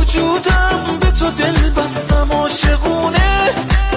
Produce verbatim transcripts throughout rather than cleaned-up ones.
وجودم به تو دل بستم عاشقونه،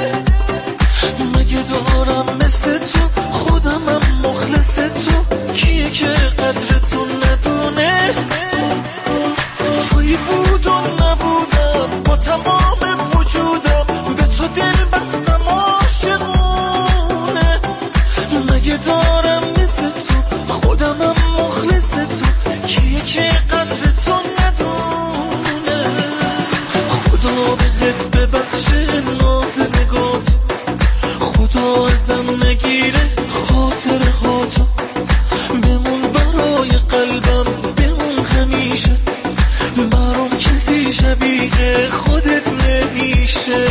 مگه دارم مثل تو خودمم مخلص تو، کیه که قدر تو ندونه؟ توی بود و نبودم با تمام وجودم به تو دل بستم عاشقونه، مگه دارم مثل تو خودمم مخلص تو، کیه که قدر تو ندونه؟ خدا بهت ببخشه ناز نگاه تو، خدا ازم نگیره خاطر خاطر، بمون برای قلبم بمون همیشه، برام کسی شبیه خودت نمیشه.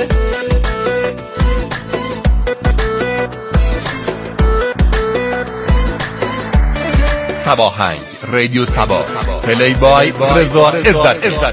سباهنگ رادیو سبا پلی بای رضا عزت.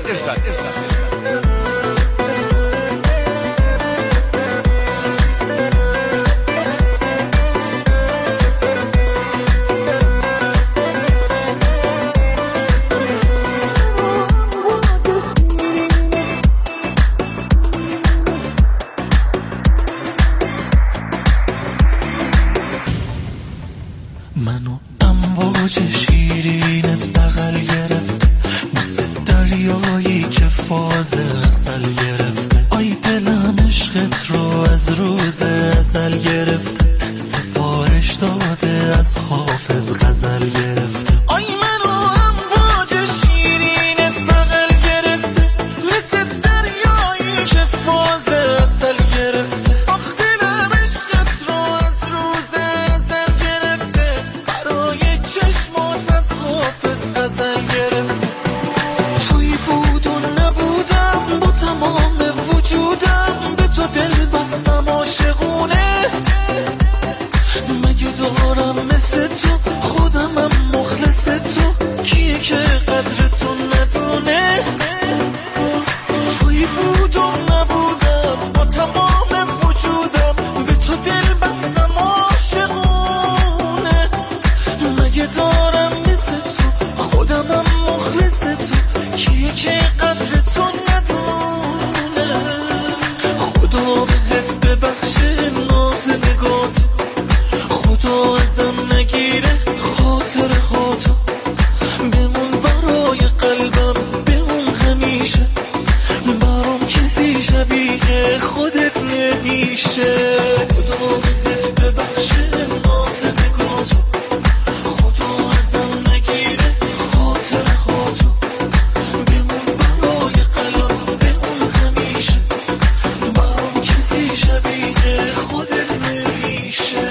منو امواج شیرینت بغل گرفته، مثل دریایی که فاز اصل گرفته، آی دلم عشقت رو از روز ازل گرفته، سفارش داده از حافظ غزل گرفته، آی منو امواج شیرینت بغل گرفته، مثل دریایی که فاز اصل گرفته، آخ دلم عشقت رو از روز ازل گرفته، برای چشمات از حافظ غزل گرفته، توی بود و نبودم با تمام وجودم به تو دل بستم عاشقونه، مگه دارم مثل تو خودمم مخلص تو، کیه که قدر تو ندونه؟ توی بود و نبودم با تمام وجودم به تو دل بستم عاشقونه، مگه دارم مثل تو خودمم مخلص تو، کیه که قدر تو ندونه؟ خدا بهت ببخشه ناز نگاه تو، خدا ازم نگیره خاطر خاطر، بمون برای قلبم بمون همیشه، برام کسی شبیه خودت نمیشه. خدا بهت ببخشه ناز نگاه تو، خدا ازم نگیره خاطر خاطر، بمون برای قلبم بمون همیشه، برام کسی شبیه خودت نمیشه.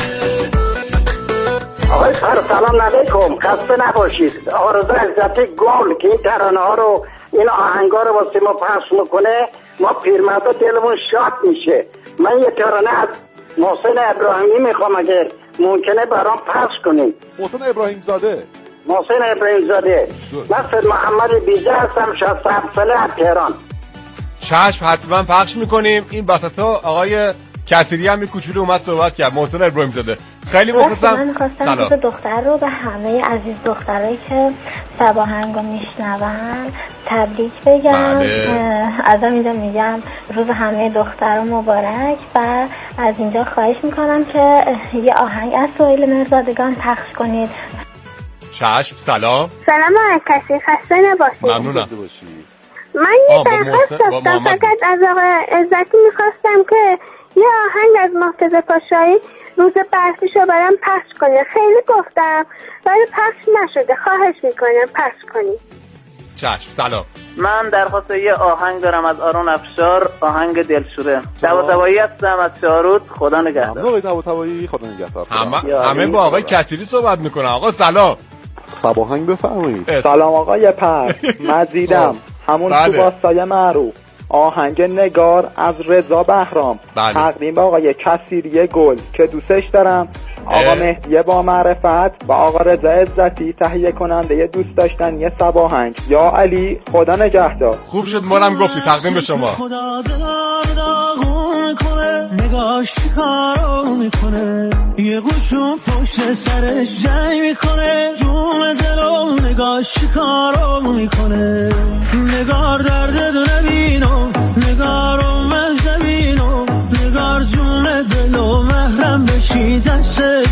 آقای فر سلام علیکم، خسته نباشید. آرزو عزت گل که این ترانه ها رو این آهنگا رو واسه ما پخش میکنه، ما پیرمردا دلمون شاد میشه. من یه ترانه از محسن ابراهیمی میخوام اگر ممکنه برام پخش کنید. محسن ابراهیم زاده محسن ابراهیم زاده من سید محمد بیزه هستم، شصت و هفت ساله از تهران. چشم حتما پخش میکنیم. این وسطا آقای کسیری هم کوچولو اومد صحبت کرد. محسن ابراهیم زاده خیلی مخلصم. من می‌خواستم روز دختر رو به همه عزیز دخترایی که سباهنگو میشنون تبریک بگم. بله. از اینجا میگم روز همه دختر مبارک و از اینجا خواهش میکنم که یه آهنگ از سهیل مرزادگان پخش کنید. چشم. سلام سلام کسی خسته نباشید. ممنونم. من یه درخواست داشتم فقط از آقای عزتی میخواستم که یه آهنگ از محتضی پاشایی روز برفیشو برام پخش کنه. خیلی گفتم ولی پخش نشده، خواهش میکنم پخش کنی. چشم. سلام. من درخواست یه آهنگ دارم از آرون افشار، آهنگ دلشوره. طباطبایی هستم از شارود. خدا نگهدار. آقای طباطبایی خدا نگهدار. همه همه با آقای کسیری صحبت میکنن. آقا سلام. سباهنگ بفرمایید. سلام آقای پر مزیدم همون تو باستای معروف آهنگ نگار از رضا بهرام تقدیم به آقای کسیری گل که دوستش دارم، آقا مهدی با معرفت و آقا رضا عزتی تهیه کننده دوست داشتن یه سباهنگ. یا علی خدا نگهدار. خوب شد مالم گفتی تقدیم به شما. خدا داغون میکنه، نگاش کارو میکنه، یه قوشون پشت سرش جنگ میکنه، جون دلو نگاش کارو میکنه، نگار درد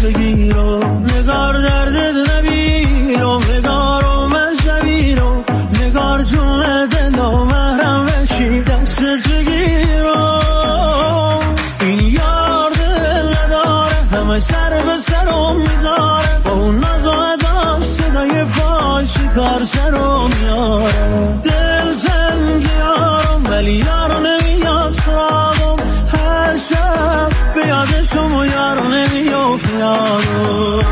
بگیرم نگار درد نبیرم نگارم از نبیرم نگار جون دلم محرم بشی دست بگیرم این یار دل نداره همه سر به سرم میذاره با اون ناز و ادا صدای پای شکار سرم میاره دل زنگ یارم ولی یارو نمیاد سراغم هر شب به یادشم و یارو نمیافت یارو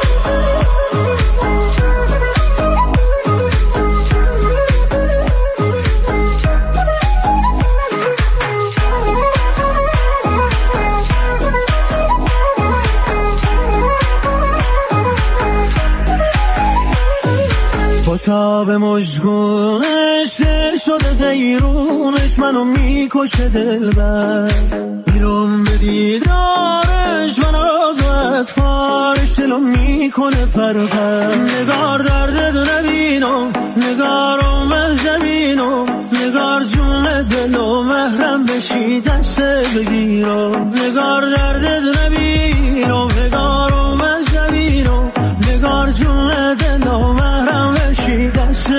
با تاب مشگونش دل شده دیرونش منو میکشه دلبر میرم به دیدارش من از اطفارش دلو میکنه پر پر نگار درد دو نبینم نگارم من زمینم نگار جون دلو محرم بشی دست بگیرم نگار درد دو نبینم نگارم من زمینم نگار جون دلو محرم بشی دست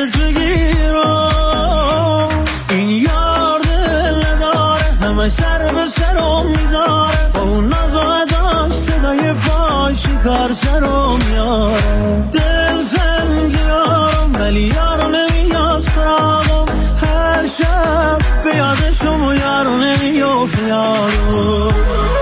بگیرم این یار دل نداره همه سر به سرم میذاره با اون ناز و ادا صدای پای شکار سرم میاره دل زنگ یارم ولی یارو نمیاد سراغم هر شب به یادشم و یارو نمیافت یارو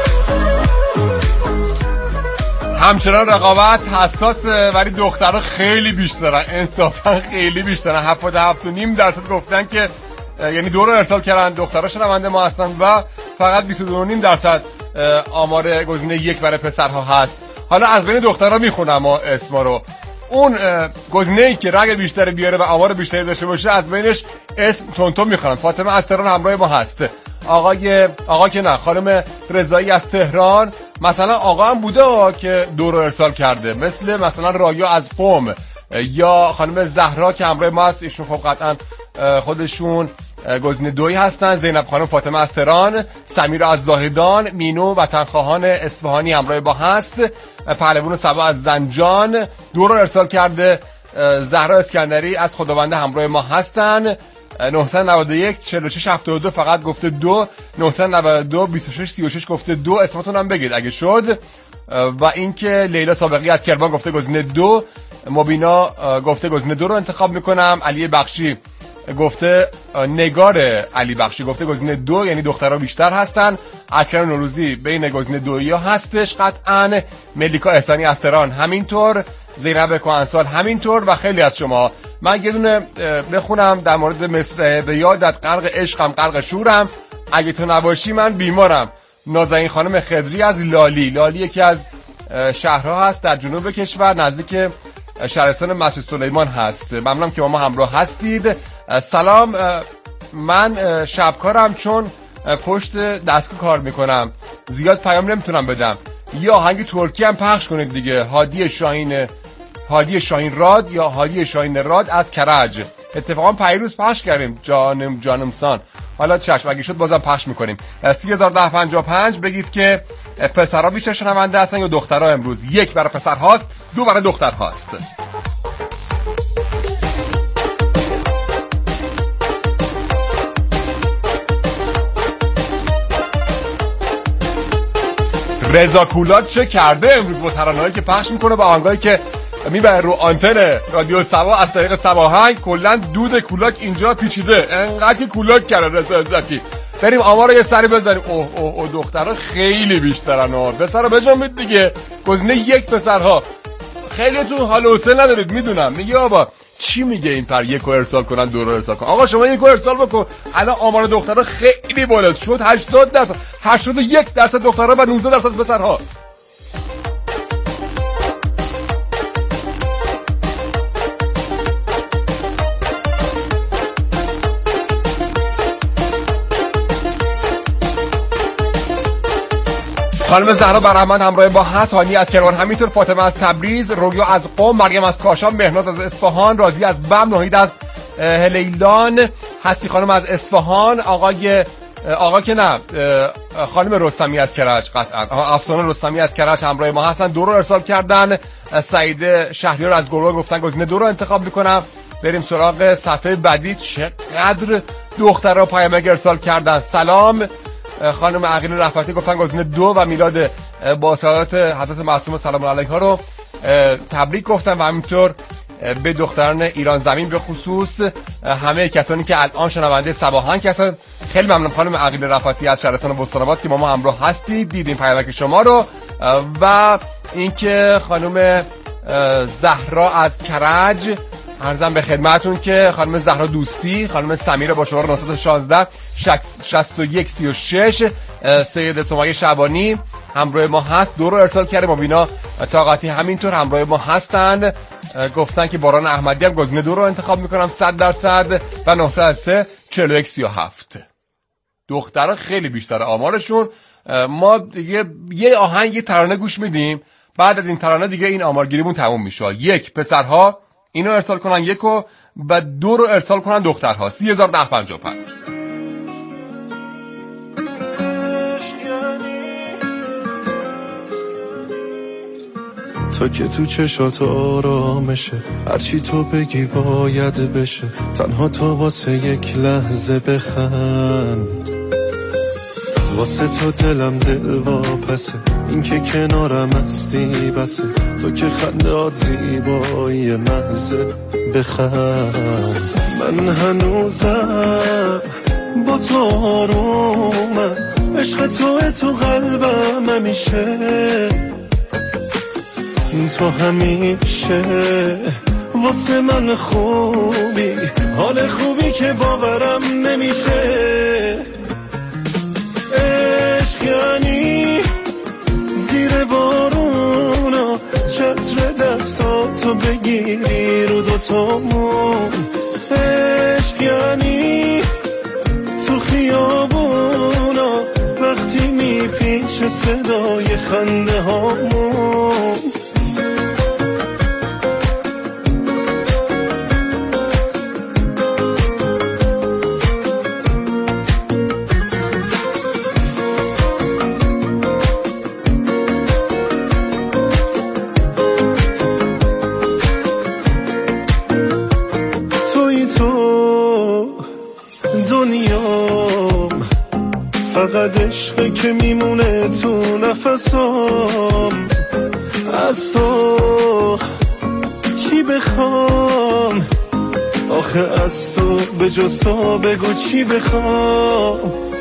همچنان رقابت حساسه ولی دخترها خیلی بیشترن انصافا خیلی بیشترن هفتاد و هفت و نیم درصد گفتن که یعنی دو رو ارسال کردن دخترها شنونده ما هستن و فقط بیست و دو و نیم درصد آمار گزینه یک برای پسرها هست. حالا از بین دخترها میخونم ما اسما رو اون گزینه‌ای که رنگ بیشتری بیاره و آمار بیشتری داشته باشه از بینش اسم تونتون میخونم. فاطمه از تهران همراه ما هست. آقای آقا که نه خانم رضایی از تهران مثلا آقا هم بوده که دو رو ارسال کرده مثل مثلا رایا از قم یا خانم زهرا که همراه ما هست ایشون خب قطعا خودشون گزینه دوی هستن. زینب خانم فاطمه از تهران سمیر از زاهدان مینو وطنخواهان اصفهانی همراه با هست. پهلوان سبا از زنجان دو رو ارسال کرده. زهرا اسکندری از خداونده همراه ما هستن. نهصد و نود و یک چهل و شش هفتاد و دو فقط گفته دو. نهصد و نود و دو بیست و شش سی و شش گفته دو. اسمتون هم بگید اگه شد. و اینکه لیلا سابقی از کرمان گفته گزینه دو. مبینا گفته گزینه دو رو انتخاب میکنم. علی بخشی گفته نگار علی بخشی گفته گزینه دو یعنی دخترها بیشتر هستن. اکرم نوروزی بین گزینه دویی ها هستش قطعا. ملیکا احسانی از تهران همینطور. زینب کهنسال همینطور و خیلی از شما. من یه دونه بخونم در مورد مصر به یادت غرق عشقم غرق شورم اگه تو نباشی من بیمارم. نازنین خانم خضری از لالی. لالی یکی از شهرها هست در جنوب کشور نزدیک شهرستان مسجد سلیمان هست. ممنونم که با ما همراه هستید. سلام من شبکارم چون پشت دستگاه کار میکنم زیاد پیام نمیتونم بدم. یا آهنگ ترکی هم پخش کنید دیگه. هادی شاهین هادی شاهین راد یا هادی شاهین راد از کرج. اتفاقا پیروز پخش کردیم جانم جانمسان. حالا چشم اگه شد بازم پخش میکنیم. سی هزار و ده پنجاه و پنج بگید که پسرها بیشتر شنونده هستن یا دخترها امروز. یک برای پسرهاست دو برای دخترهاست. رضا کولاک چه کرده امروز با ترانه‌هایی که پخش میکنه با آهنگایی که میبره رو آنتن رادیو سبا از طریق سباهنگ. کلا دود کولاک اینجا پیچیده انقدر که کولاک کرده رضا عزتی. بریم آمار رو یه سری بزنیم. اوه اوه اوه دخترها خیلی بیشترن ها. پسرها بجنبید دیگه. گزینه یک پسرها. خیلیتون حال و حوصله ندارید میدونم. میگه آبا چی میگه این پر یک رو ارسال کنن دو رو ارسال کنن. آقا شما یک رو ارسال بکن. الان آمار دخترها خیلی بالا شد. هشتاد درصد هشتاد و یک درصد دخترها و نوزده درصد پسرها. خانم زهرا برحمد همراه با هست. هانی از کرمان همینطور. فاطمه از تبریز. رویا از قم. مریم از کاشان. مهناز از اصفهان. راضی از بم. نهید از هلیلان. هستی خانم از اصفهان. آقای آقا که نه، خانم رستمی از کرج قطعا، افسانه رستمی از کرج همراه ما هستن، دو رو ارسال کردن. سعید شهریار از گروه گفتن گزینه دو رو انتخاب میکنم. بریم سراغ صفحه بعدی. چقدر دخترها پیامک ارسال کردن. سلام، خانم عقیل رفعتی گفتن گزینه دو و میلاد با سعادت حضرت معصومه سلام علیها رو تبریک گفتن و همینطور به دختران ایران زمین به خصوص همه کسانی که الان شنونده صباحان هستند. خیلی ممنون خانم عقیل رفعتی از شهرستان بستان‌آباد که با ما همراه هستید، دیدیم پیامک شما رو. و اینکه خانم زهرا از کرج، عرضم به خدمتون که خانم زهرا دوستی، خانم سمیره با شماره نه یک شش شصت و یک سی و شش، سید سمیه شعبانی همراه ما هست، دو رو ارسال کرده. مبینا طاقتی همینطور همراه ما هستند، گفتن که باران احمدی هم گزینه دو رو انتخاب میکنم صد درصد و نه صفر سه چهل و یک سی و هفت. دخترها خیلی بیشتر آمارشون. ما دیگه یه آهنگ یه ترانه گوش میدیم، بعد از این ترانه دیگه این آمارگیریمون تموم میشه. یک، پسرها اینو ارسال کنن یکو و دو رو ارسال کنن دخترها. سی هزار ده پنجاه و پنج. تو که تو چشات آرامشه، هرچی تو بگی باید بشه، تنها تو واسه یک لحظه بخند، واسه تو دلم دل واپسه، این که کنارم هستی بسه، تو که خندهات زیبایی محضه بخند. من هنوزم با تو آرومم، عشق توه تو قلبم همیشه، تو همیشه واسه من خوبی، حال خوبی که باورم نمیشه. عشق یعنی زیر بارونا چتر دستاتو بگیری رو دوتامون، عشق یعنی تو خیابونا وقتی میپیچه صدای خنده هامون. فقط عشقه که میمونه تو نفسام، از تو چی بخوام آخه، از تو به جز تو بگو چی بخوام.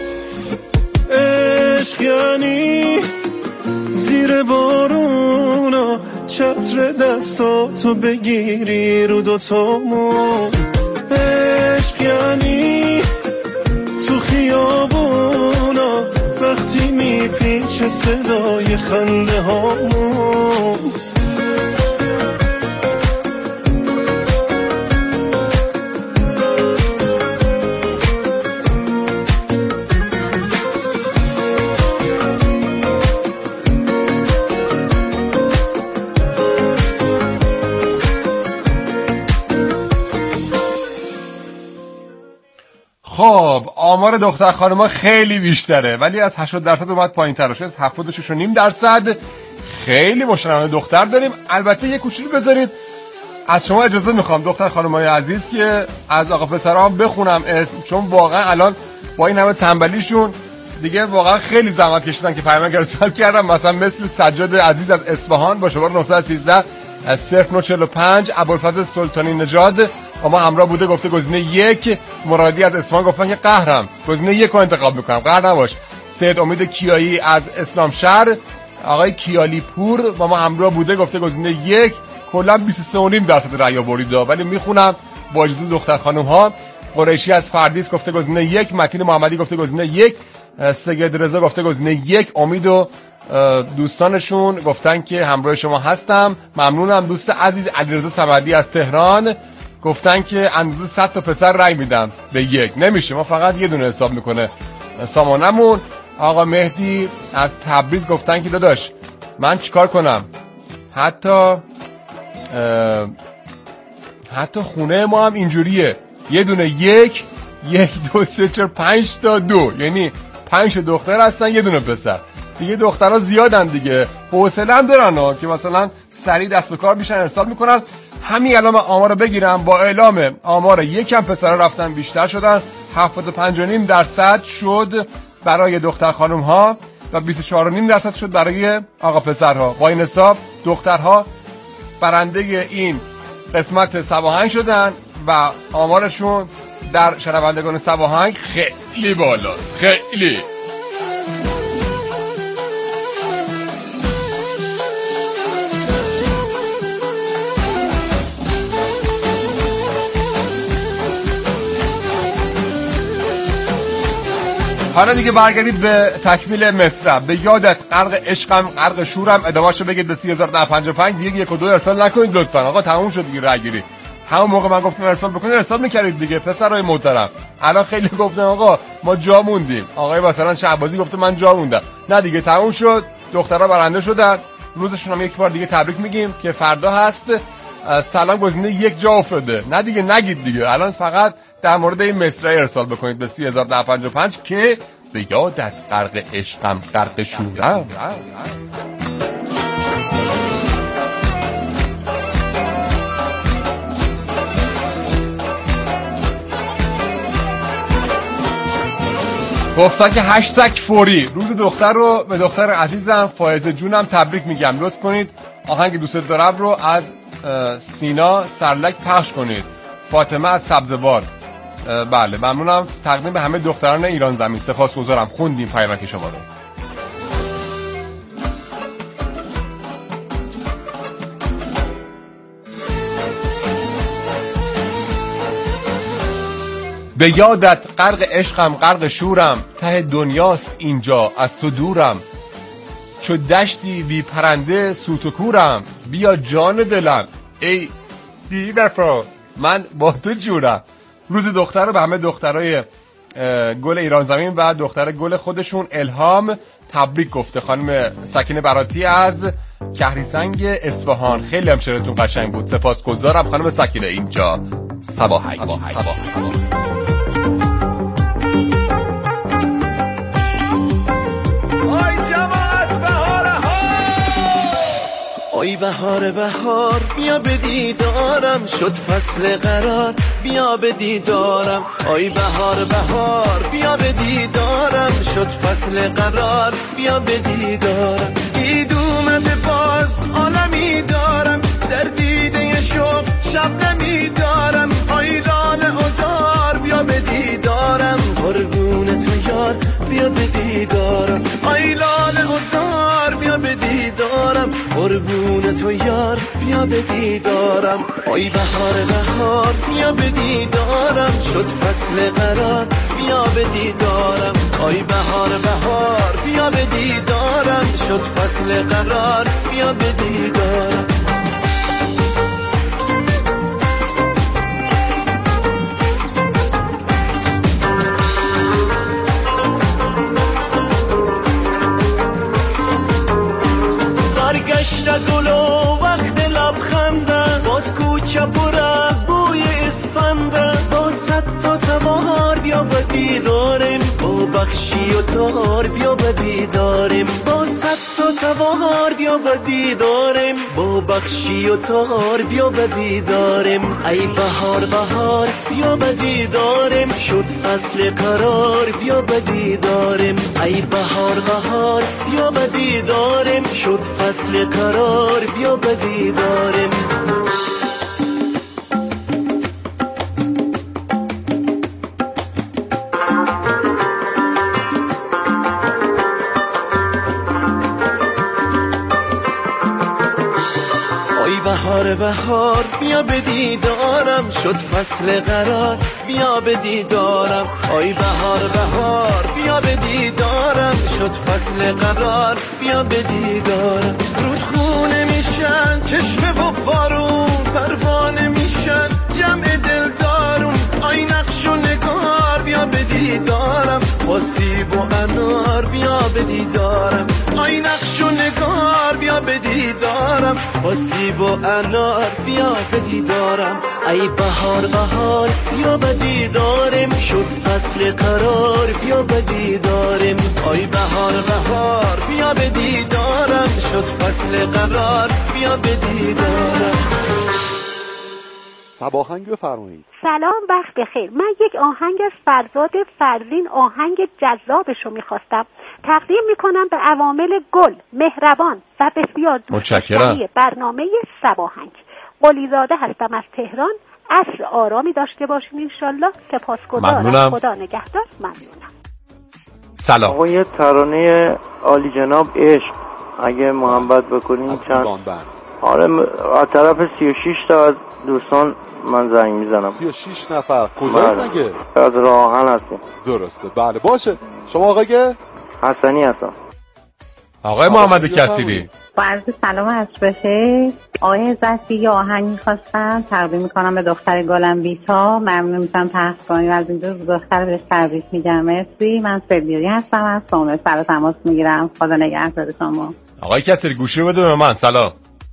عشق یعنی زیر بارونا چتر دستاتو بگیری رو دوتامون، عشق یعنی تو خیابونا وقتی میپیچه صدای خنده هامون. خب آمار دختر خانم‌ها خیلی بیشتره، ولی از هشتاد درصد اومد پایین‌تر شد، هفتاد و شش و نیم درصد. خیلی مشنون دختر داریم. البته یه کوچولو بذارید از شما اجازه میخوام دختر خانم‌های عزیز که از آقا پسرها هم بخونم اسم، چون واقعا الان با این همه تنبلیشون دیگه واقعا خیلی زحمت کشیدن که پیامک ارسال کردم. مثلا مثل سجاد عزیز از اصفهان با شماره نه یک سه از صفر نه چهل و پنج، ابوالفضل سلطانی نژاد اما همراه بوده گفته گزینه یک. مرادی از اصفهان گفتن که قهرم گزینه یک رو انتخاب میکنم، قهر نباش. سید امید کیایی از اسلام شهر، آقای کیالی پور با ما همراه بوده گفته گزینه یک. کلا بیست و سه و نیم درصد رأی آورید، ولی میخونم با اجازه دختر خانم ها. قریشی از فردیس گفته گزینه یک. متین محمدی گفته گزینه یک. سید رضا گفته گزینه یک. امید و دوستانشون گفتن که همراه شما هستم، ممنونم. دوست عزیز علیرضا صمدی از تهران گفتن که اندازه صد تا پسر رای میدم به یک. نمیشه، ما فقط یه دونه حساب میکنه سامانمون. آقا مهدی از تبریز گفتن که داداش من چیکار کنم، حتی حتی خونه ما هم اینجوریه، یه دونه یک یک دو سه چهار پنج تا دو، یعنی پنج دختر هستن یه دونه پسر. دیگه دخترها زیادن دیگه، حوصله هم دارن ها که مثلا سریع دست به کار میشن ارسال میکنن. همین الان من آمار رو بگیرم، با اعلام آمار یکم پسرها رفتن بیشتر شدن، هفتاد و پنج و نیم درصد شد برای دختر خانم ها و بیست و چهار و نیم درصد شد برای آقا پسرها. با این حساب دخترها برنده این قسمت سواهنگ شدن و آمارشون در شنوندگان سواهنگ خیلی بالاست، خیلی. حالا دیگه برگردید به تکمیل مصرع. به یادت غرق عشقم غرق شورم، ادامه‌شو بگید به سی هزار و ده و پنجاه و پنج. دیگه یک و دو ارسال نکنید لطفا. آقا تموم شد دیگه رای گیری. همون موقع من گفتم ارسال بکنید ارسال میکردید دیگه پسرای محترم. الان خیلی گفتن آقا ما جا موندیم. آقای مثلا شهبازی گفته من جا موندم. نه دیگه تموم شد. دخترها برنده شدن. روزشون هم یک بار دیگه تبریک میگیم که فردا هست. سلام گزینه یک جا افتاده. نه دیگه نگید دیگه. الان فقط در مورد این مصرع ارسال بکنید به سی هزار و ده و پنجاه و پنج که به یادت غرق عشقم غرق شورم. گفتن که هشتگ فوری روز دختر رو به دختر عزیزم فائزه جونم تبریک میگم. لطف کنید آهنگ دوست دارم رو از سینا سرلک پخش کنید. فاطمه از سبزوار. بله ممنونم. تقدیم به همه دختران ایران زمین. سپاسگزارم. خوندیم پیامک شما رو. به یادت غرق عشقم غرق شورم، ته دنیاست اینجا از تو دورم، چو دشتی بی پرنده سوت و کورم، بیا جان دلم ای بی وفا من با تو جورم. روز دختر رو به همه دخترای گل ایران زمین و دختر گل خودشون الهام تبریک گفته. خانم سکینه براتی از کهریسنگ اصفهان. خیلی هم شعرتون قشنگ بود. سپاسگزارم خانم سکینه. اینجا صباحی ای بهار بهار بیا به دیدارم، شد فصل قرار بیا به دیدارم. ای بهار بهار بیا به دیدارم، شد فصل قرار بیا به دیدارم. دید اومده باز عالمی دارم، در دیده شوق شب نمی دارم. ای لاله عذار بیا به دیدارم، قربون تو یار بیا به دیدارم. ای لاله عذار بیا به دیدارم، قربون تو یار بیا به دیدارم. ای بهار بهار بیا به دیدارم، شد فصل قرار بیا به دیدارم. ای بهار بهار بیا به دیدارم، شد فصل قرار بیا به دیدارم. برگشت گل و وقت لبخنده، باز کوچه پر از بوی اسفنده. با صد تا سوار بیا به دیدارم، با بخشی و تار بیا به دیدارم. با صد تا سوار بیا به دیدارم، با بخشی و تار بیا به دیدارم. ای بهار بهار بیا به دیدارم، شد فصل قرار بیا به دیدارم. ای بهار بهار بیا به دیدارم، شد فصل قرار بیا به دیدارم. بهار بهار بیا به دیدارم، شد فصل قرار بیا به دیدارم. ای بهار بهار بیا به دیدارم، شد فصل قرار بیا به دیدارم. رودخونه میشن چشمه و بارون، پروانه میشن جمع دلدارون. ای نقش و نگار بیا به دیدارم، با سیب و انار بیا به دیدارم، آی نقش و نگار بیا به دیدارم، با سیب و انار بیا به دیدارم، ای بهار بهار بیا به دیدارم، شد فصل قرار بیا به دیدارم، آی بهار بهار بیا به دیدارم، شد فصل قرار بیا به دیدارم. صباهنگ بفرمایید. سلام، وقت بخیر. من یک آهنگ از فرزاد فرزین، آهنگ جذابش رو میخواستم تقدیم میکنم به عوامل گل، مهربان و بسیار دوست‌داشتنی برنامه صباهنگ. قلیزاده هستم از تهران. عصر آرامی داشته باشین انشالله. سپاسگزارم. خدا نگهدار. ممنونم. سلام. آقا یه ترانه عالی جناب عشق اگه محبت بکنین چند. آره از طرف سی و شش تا از دوستان من زنگ میزنم. سی و شش نفر کجا مگه؟ از راهن هستیم. درسته بله باشه. شما آقای حسنی هستم. آقای محمد کثیری. با عرض سلام عصر بخیر. آقای عزتی یه آهنگ میخواستم تقدیم میکنم به دختر گلم بیتا. ممنون میشم پخش کنیم از اینجا دختر بهش تبریک میگم. مرسی. من سردیاری هستم از سومه سر تماس میگیرم. خدا نگهدار شما. آقای کثیری گوشی رو بده به من. سلام.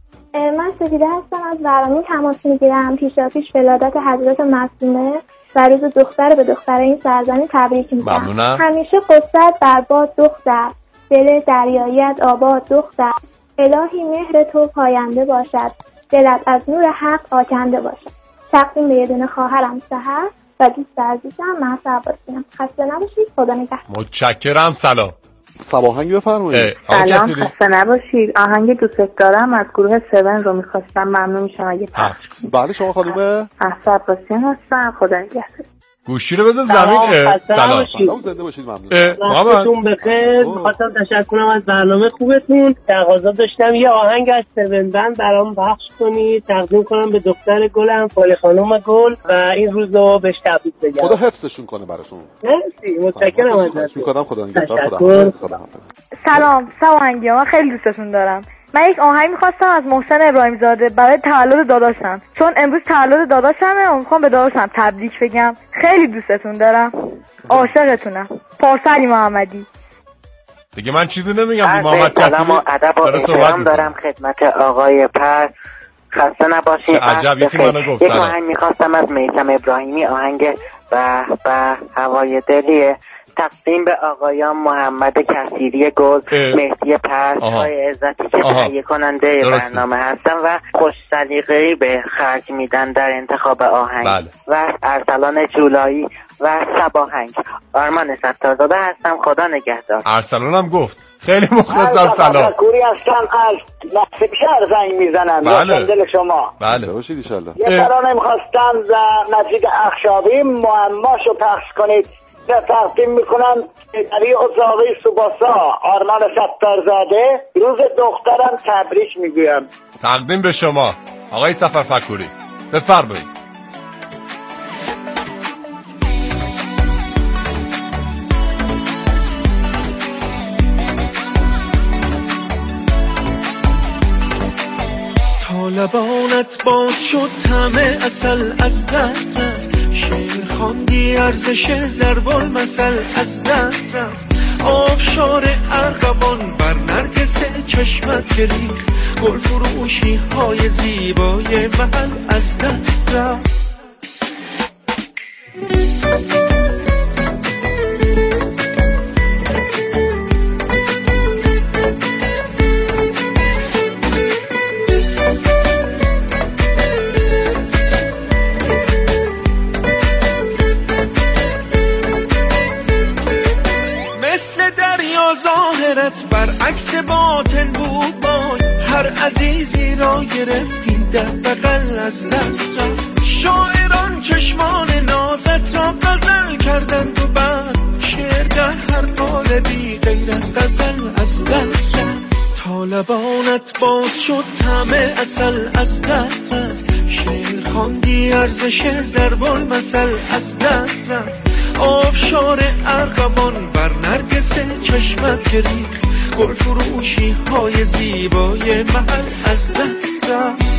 من سجیده هستم از ورامین تماس میگیرم. پیشا پیش ولادت حضرت معصومه و روز دختر به دختر این سرزمین تبریک میگم. ممنونم. همیشه قصت بر باد دختر، دل دریایت آباد دختر، الهی مهر تو پاینده باشد، دلت از نور حق آکنده باشد. تقدیم به یه دونه خواهرم سحر و دوست عزیزم مهسا عباسی‌ام. خسته نباشید. خدا نگهدار. متشکرم. سلام. صباحنگ بفرمایید. سلام، خسته نباشید. آهنگ دوست دارم از گروه سون رو میخواستم. ممنون میشم اگه پخش. بله شما خانومه مهسا عباسی‌ام هستم. خدا نگهدار. گوشی رو بذار زمین. سلام. سلام زنده باشید. ممنون. وقتتون بخیر. می‌خواستم تشکرم از برنامه خوبتون. تقاضا داشتم یه آهنگ از سون بند برام پخش کنید تقدیم کنم به دختر گلم فالی خانم گل و این روز رو بهش تبریک بگم. خدا حفظشون کنه براتون. مرسی. متشکرم ازتون. می‌کنم. خدا نگهدار. خدا حافظ. سلام، صباحنگی من خیلی دوستتون دارم. من یک آهنگ میخواستم از محسن ابراهیم زاده برای تولد داداشم، چون امروز تولد داداشمه و میخوام به داداشم تبریک بگم. خیلی دوستتون دارم. عاشقتونم. پارسالی محمدی. دیگه من چیزی نمیگم. محمد کثیری سلام و ادب و احترام دارم خدمت آقای پس. خسته نباشید. عجب یکی منو گفت. یک آهنگ میخواستم از میثم ابراهیمی، آهنگ به به هوای دلیه، تقدیم به آقایان محمد کثیری گل، مهدی پرس، آقای عزتی که تهیه کننده درسته. برنامه هستن و خوش سلیقه‌ای به خرج میدن در انتخاب آهنگ. بله. و ارسلان جولایی و صباهنگ. آرمان ستارزاده هستم. خدا نگهدار. ارسلان هم گفت خیلی مخلصم. سلام. کوری هستم از نصیب شهر زنگ میزنم. بله. دل شما. بله. باشید ان شاءالله. یه ترانه می‌خواستم و نزدیک اخشابی معماشو پخش کنید. تقدیم میکنم علی اتاقی سوباسا، آرمان ستارزاده. روز دخترم تبریک میگویم. تقدیم به شما آقای سفر فکوری. بفرمایید. لبانت باز شد همه اصل از دست رفت، شعر خواندی ارزش ضرب المثل از دست رفت، آبشار ارغوان بر نرگس چشمت گریخت، گل فروشی های زیبای محل از دست رفت. ظاهرت برعکس باطن بود، بای هر عزیزی را گرفتی در بغل از دست رفت. شاعران چشمان نازت را غزل کردند و بعد شعر در هر قالبی غیر از غزل از دست رفت. تا لبانت باز شد همه اصل از دست رفت، شعر خواندی ارزش ضرب المثل از دست رفت، آبشار ارغوان بر نرگس چشمت گریخت، گل فروشی های زیبای محل از دست رفت.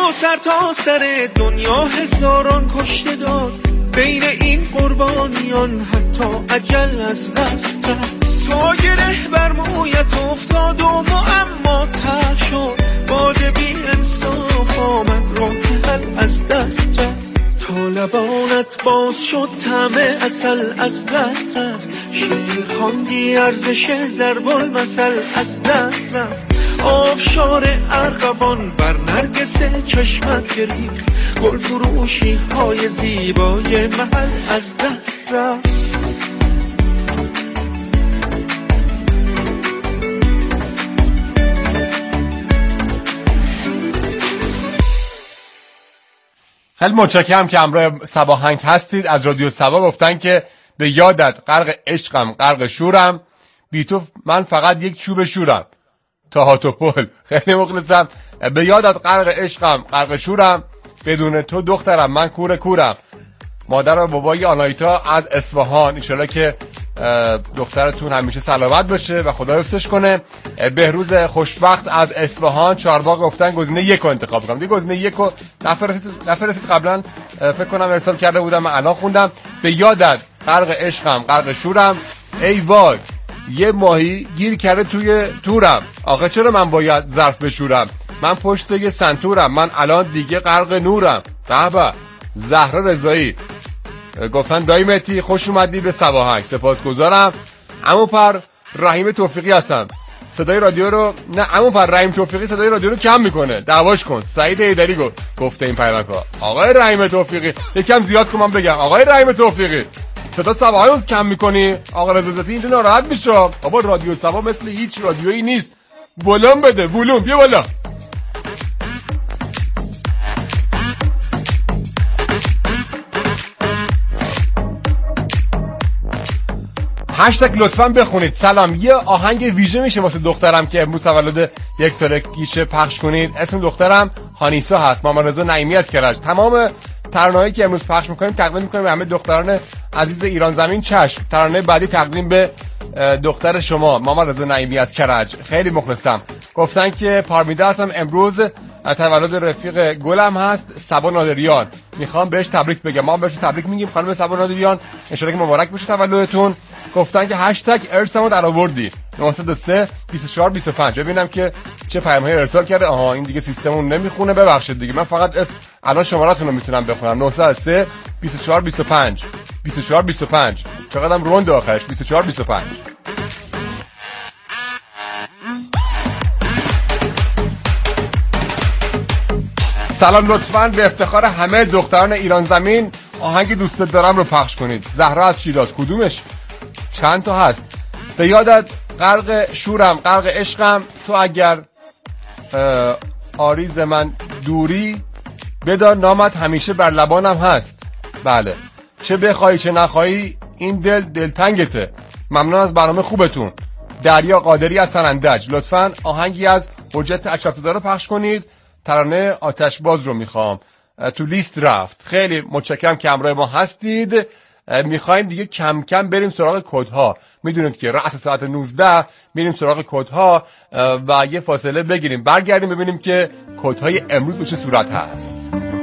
سر تا سر دنیا هزاران کشته داد، بین این قربانیان حتی اجل از دست رفت. تا گره بر مویت افتاد و معما تر شد، باد بی انصاف آمد راه حل از دست رفت. تا لبانت باز شد طعم عسل از دست رفت، شعر خواندی ارزش ضرب المثل از دست رفت. آبشار ارغوان بر نرگس چشمت گریخت، گل فروشی های زیبای محل از دست رفت. خیلی متشکرم که همراه سباهنگ هستید. از رادیو سبا گفتن که به یادت غرق عشقم غرق شورم، بی تو من فقط یک چوب شورم. تا توپل خیلی مخلصم. به یادت غرق عشقم غرق شورم، بدون تو دخترم من کور کورم. مادر و بابای آنایتا از اصفهان، ان شاءالله که دخترتون همیشه سلامت باشه و خدا حفظش کنه. بهروز خوشبخت از اصفهان چهارباغ گفتن گزینه یک رو انتخاب کنم. دیگه گزینه یک رو نفرستید نفرستید قبلا فکر کنم ارسال کرده بودم، من الان خوندم. به یادت غرق عشقم غرق شورم، ای وای یه ماهی گیر کرده توی تورم، آخه چرا من باید ظرف بشورم؟ من پشت یه سنتورم، من الان دیگه غرق نورم. بابا زهرا رضایی گفتن دایمتی خوش اومدی به سباهنگ، سپاسگزارم. عمو پر رحیم توفیقی هستم، صدای رادیو رو نه عمو پر رحیم توفیقی صدای رادیو رو کم میکنه، دعواش کن. سعید ایدری گفت گفته این پیامکا آقای رحیم توفیقی یکم زیاد کن من بگم. آقای رحیم توفیقی صدا سباهنگ رو کم میکنی؟ آقا رضا زاتی اینجا ناراحت میشه. بابا رادیو سبا مثل هیچ رادیویی نیست، ولوم بده، ولوم بیا بالا. هشتگ لطفاً بخونید. سلام، یه آهنگ ویژه میشه واسه دخترم که امروز تولد یک سالگیشه پخش کنید. اسم دخترم هانیسا هست، مامان رضا نعیمی از کرج. تمام ترانه‌هایی که امروز پخش میکنیم تقدیم میکنیم به همه دختران عزیز ایران زمین. چشم، ترانه بعدی تقدیم به دختر شما مامان رضا نعیمی از کرج. خیلی مخلصم. گفتن که پارمیده هستم، امروز تولد رفیق گلم هست صبا نادریان، میخوام بهش تبریک بگم. ما بهش تبریک میگیم خانم صبا نادریان، ان شاءالله که مبارک بشه تولدتون. گفتن که هشتگ ارسمو در آوردی نه صفر سه بیست و چهار بیست و پنج. ببینم که چه پیام‌هایی ارسال کرده. آها این دیگه سیستممون نمیخونه، ببخشید دیگه. من فقط اسم الان شماره‌تون رو میتونم بخونم. نه صفر سه بیست و چهار بیست و پنج بیست و چهار بیست و پنج. چقدرم روند آخرش بیست و چهار بیست و پنج. سلام، لطفاً به افتخار همه دختران ایران زمین آهنگ دوست دارم رو پخش کنید. زهرا از شیراز. کدومش؟ چند تا هست؟ به یادت غرق شورم غرق عشقم، تو اگر آریز من دوری، بدان نامت همیشه بر لبانم هست. بله، چه بخوای چه نخوای این دل دلتنگته. ممنون از برنامه خوبتون. دریا قادری از سنندج، لطفاً آهنگی از حجت اشرف‌زاده رو پخش کنید. ترانه آتش باز رو میخوام، تو لیست رفت. خیلی متشکرم که همراه ما هستید. میخوایم دیگه کم کم بریم سراغ کدها. میدونید که رأس ساعت نوزده میریم سراغ کدها و یه فاصله بگیریم، برگردیم ببینیم که کدهای امروز به چه صورت هست.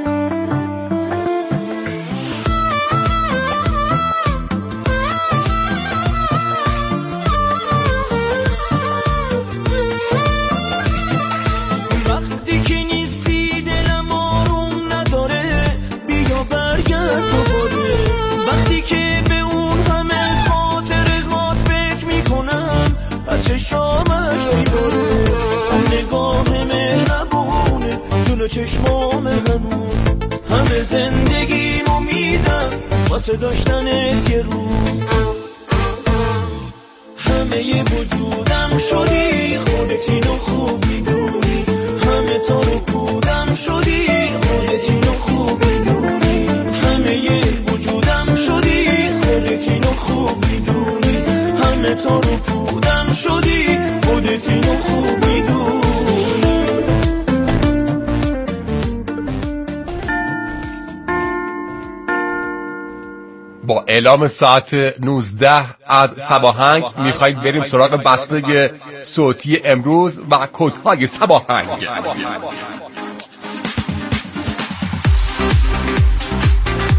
چشمام هنوز همه زندگیمو میدم واسه داشتنت یه روز. همه وجودم شدی خودت اینو خوب میدونی، همه تا رو کودم شدی خودت اینو خوب میدونی، همه وجودم شدی خودت اینو خوب میدونی، همه تا رو کودم شدی خودت اینو خوب میدونی. با اعلام ساعت نوزده از سباهنگ میخواید بریم سراغ بستگی صوتی امروز و کدهای سباهنگ.